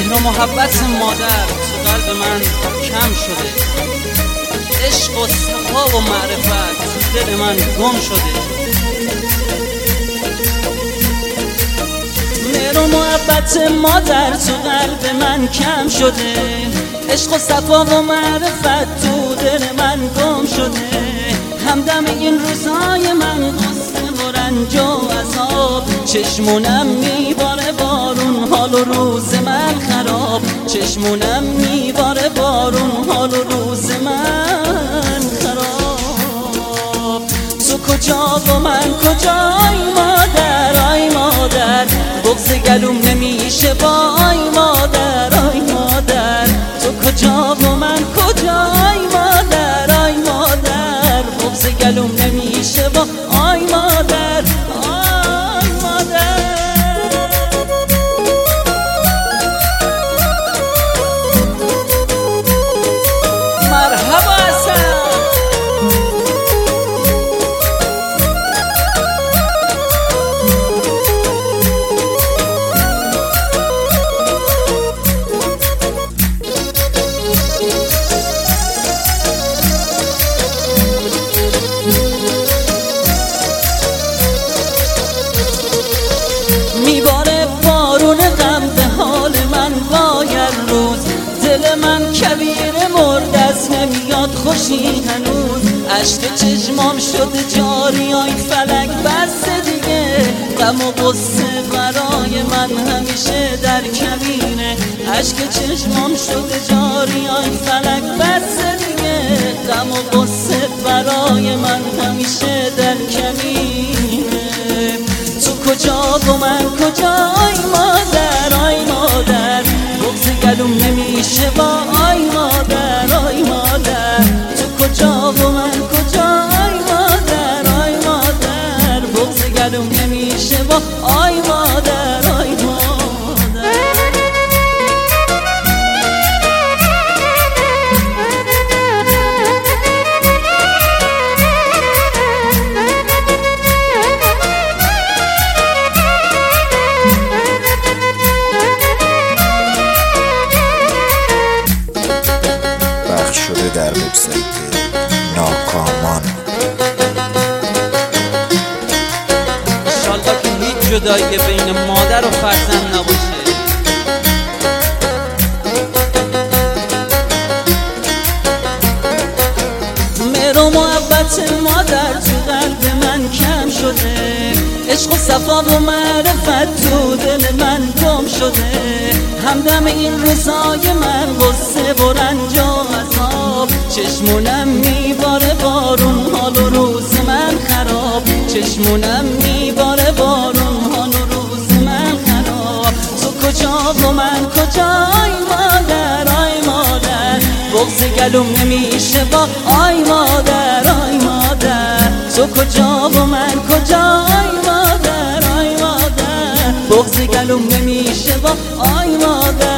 مهر و محبت مادر تو قلب من کم شده، عشق و صفا و معرفت تو دل من گم شده. مهر و محبت مادر تو قلب من کم شده، عشق و صفا و معرفت تو دل من گم شده. همدم این روزهای من غصه و رنج و عذاب، چشمونم میباره بارون حال و روز من خراب، چشمونم میباره بارون حال و روز من خراب. تو کجا و من کجا ای مادر آی مادر، بغض گلوم نمیشه با آی مادر آی مادر. تو کجا و من کجا ای مادر آی مادر، بغض گلوم نمیشه با آی مادر آی مادر. مرحبا هستم. میباره بارون غم به حال من بایر روز، دل من کویر مرد از نمیاد خوشی هنوز. عشق چشمام شده جاری آی فلک بس دیگه، غم و غصه برای من همیشه در کمینه. عشق چشمام شده جاری آی فلک بس دیگه، غم و غصه برای من همیشه در کمینه. تو کجا و من کجا آی مادر آی مادر، بغض گلوم نمیشه با آی مادر آی مادر. تو کجا و من کجا آی مادر آی مادر، بغض گلوم نمیشه با آی مادر آی مادر. شده در وبسایت ناکامان. انشالله که هیچ جدایی بین مادر و فرزند نباشه. مهر و محبت مادر تو قلب من کم شده، عشق و صفا و معرفت تو دل من گم شده. همدم این روزای من غصه و رنج و عذاب، چشمونم میباره بارون حال و روز من خراب، چشمونم میباره بارون حال و روز من خراب. تو کجا و من کجا آی مادر آی مادر، بغض گلوم نمیشه با آی مادر آی مادر. تو کجا و من کجا آی مادر آی مادر، بغض گلوم نمیشه با آی مادر.